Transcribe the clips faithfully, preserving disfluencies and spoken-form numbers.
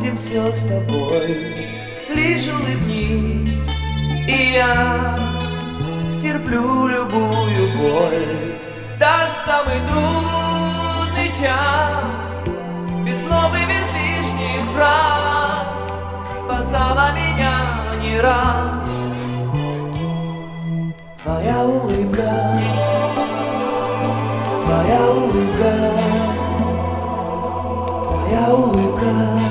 забудем все с тобой. Лишь улыбнись, и я стерплю любую боль. Так в самый трудный час, без слов и без лишних фраз, спасала меня не раз. Твоя улыбка, твоя улыбка, твоя улыбка.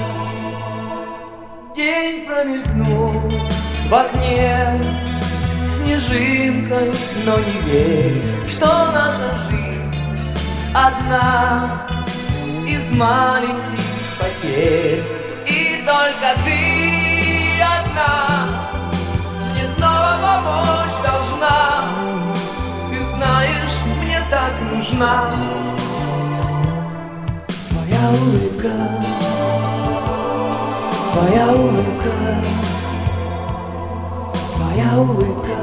День промелькнул в окне снежинкой, но не верь, что наша жизнь одна из маленьких потерь. И только ты одна мне снова помочь должна. Ты знаешь, мне так нужна твоя улыбка, твоя улыбка, твоя улыбка.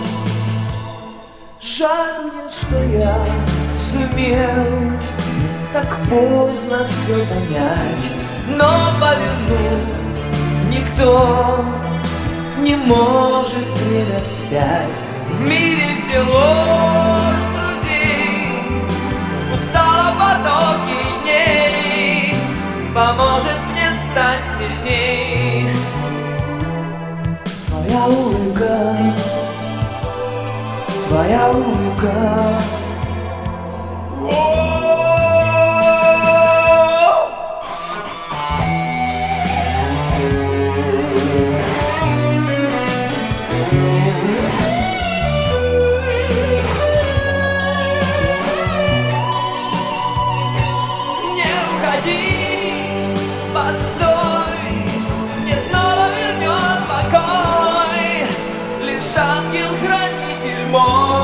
Жаль мне, что я сумел так поздно все понять, но повернуть никто не может время вспять. В мире, где ложь друзей, устала потоки дней, поможет мне стать сильней твоя улыбка, твоя улыбка. Постой, мне снова вернет покой лишь ангел-хранитель мой.